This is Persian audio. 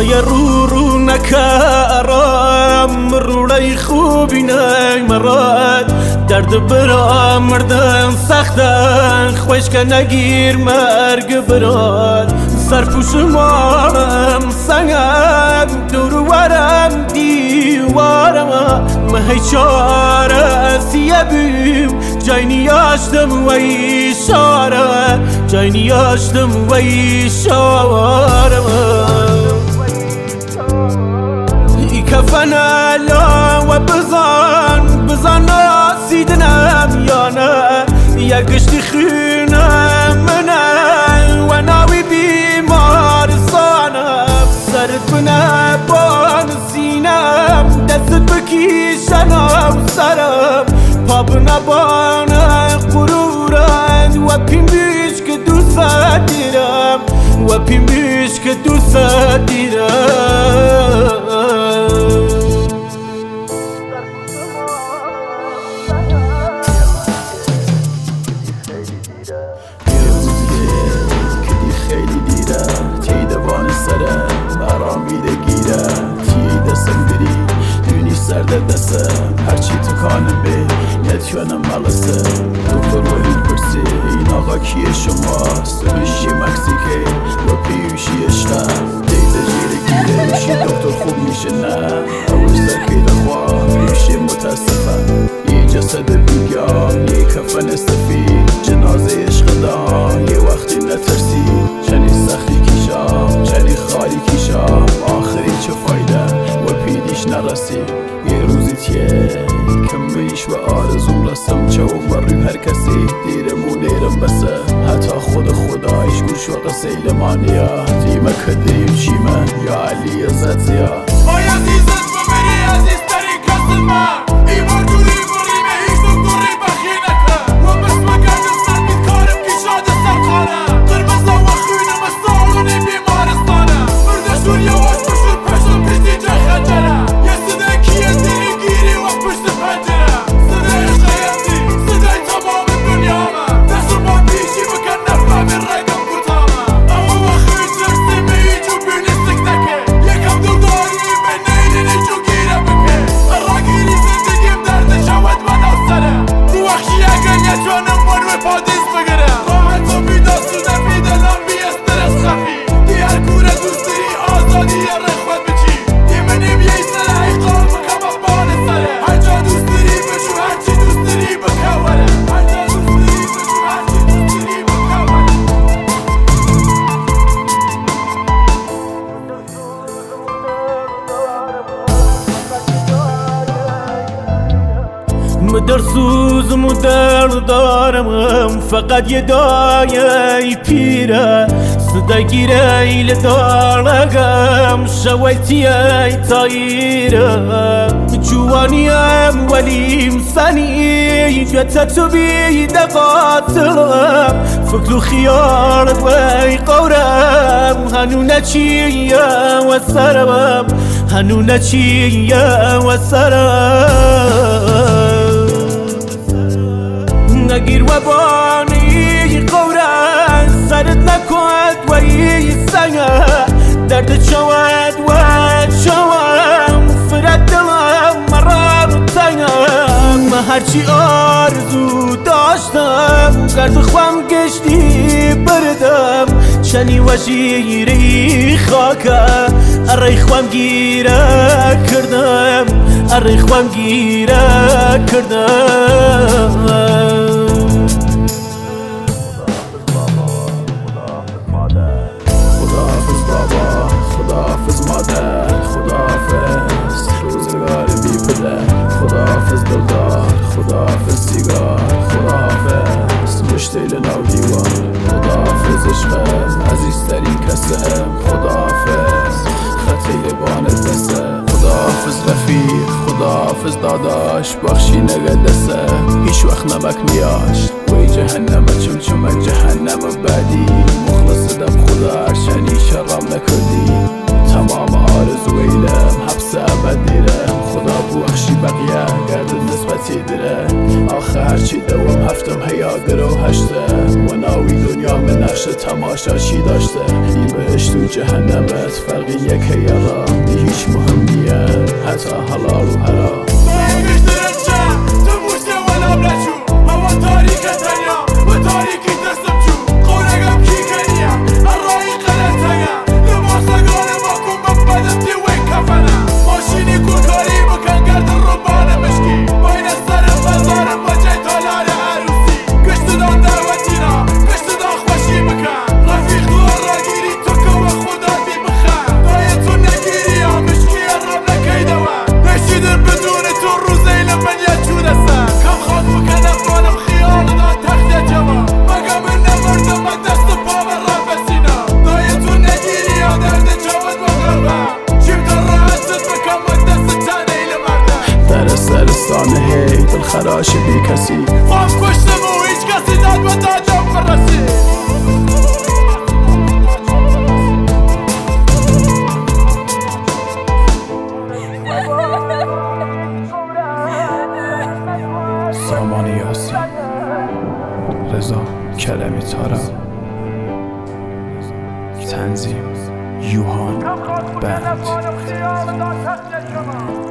یه رو نکارم روی خوبی نیمرد درد برام مردن سختن خوش که نگیر مرگ براد سرپوش مارم سنگم دور ورم دیوارم مهی چاره سیه بیم جای نیاشتم و ایشاره جای نیاشتم و ایشاره ای کفن الا و بزان ناسیدنم یا نه یا گشتی خونم منه و ناوی بیمارستانم سرت بنه بان سینم دستت بکیشنم سرم پا بنه بان قرورم و پیم بیش که دوست دیرم و پیم بیش که دوست دیرم سرد دستم هرچی تو کانم بی نتیانم مغزه دکتر وحید پرسی این آقا کیه شماست تو میشی مکسیکه و پیوشی اشتم دیده جیره گیره میشی دکتر خوب میشه نه اوش سرکیده خواه میشی متاسفم یه جسد بیگام یه کفن استفید جنازه عشق دام یه وقتی نترسی چنی سختی کیشام چنی خالی کیشام آخری چه فایده و پیدیش نرسی یه روزی تیه کمیش و آرزوم رسم چه و بریم هر کسی دیرم و نیرم بسه حتی خدایش گوش و قسیل مانیا دیمه کدریم چیمه یا علی ازت زیاد آی عزیزت ببری عزیزترین کس من ای برجوری بریمه هیچ دکتری بخی نکن و بس مگرد سربید کارم که شاد سرخانم قرمزه و خونم سالونی بیمارستانم برده شور یواش بشور پشم پشتی جه خنجرم یه صده کیه دلی گیری و پشت پنجره صده عشقیتی صده تمام دنیا من دستم با پیشی بکن نفهم رگم کتامم اما وقتی جرسی میجو بینستک نکه یکم دو داری به نیلی جو گیره بکه راگیری زندگیم درد شود من افسره تو وحشی اگر یه جانم من و پادیس بگره راحت و بیداستونه بیدلم بی استرس خفی دی هر کوره دوستری آزادی رخوت بچی دی منیم یه سلحی قام بکم بان سره هر جا دوستری بشو هرچی دوستری بکوره هر جا دوستری بشو هرچی دوستری بکوره مدرسوزم و درد دارم فقط یه دایه پیره صدا گیره ایل دارم شویتی ای تایره جوانیم ولیم سنی جتت بید قاتلم فکر و خیارت وی قورم هنو نچیه و سرم هنو نچیه و سرم نگیر و بانی قورن سرت نکند و ای سنگه درد چود و چوم فرد دلم مرار تنگم هرچی آرزو داشتم گرد خوام گشتی بردم چنی و شیری خاکه اری خوام گیره کردم اری خوام گیره کردم خداحافظ مادر خداحافظ روزگار بی پدر خداحافظ دلدار خداحافظ سیگار خداحافظ مشتیل نو دیوار خداحافظ عشقم عزیزترین کسم خداحافظ خطیل بانت دستم خداحافظ رفیق خداحافظ داداش بخشی نگدسه هیچ وقت نمک نیاش وی جهنم چمچم جهنم بعدی مخلص دم خدا عرشنی شرم نکردی تمام آرزو ایلم حبس ابد دیرم خدا بو نقشی بقیه گردن نسبتی دره آخه هرچی دوم هفتم هیاگر و هشته مناوی دنیا من نقش تماشا چی داشته ای بهشت و جهنمت فرقی یک هیالا دی هیچ مهم نیه حتی حلال و حرام سرستانه هی دل خراش بی کسی خواهم کشتم و هیچ کسی داد و دادم فرسی سامان یاسی رضا کلمی تارم تنظیم یوهان بند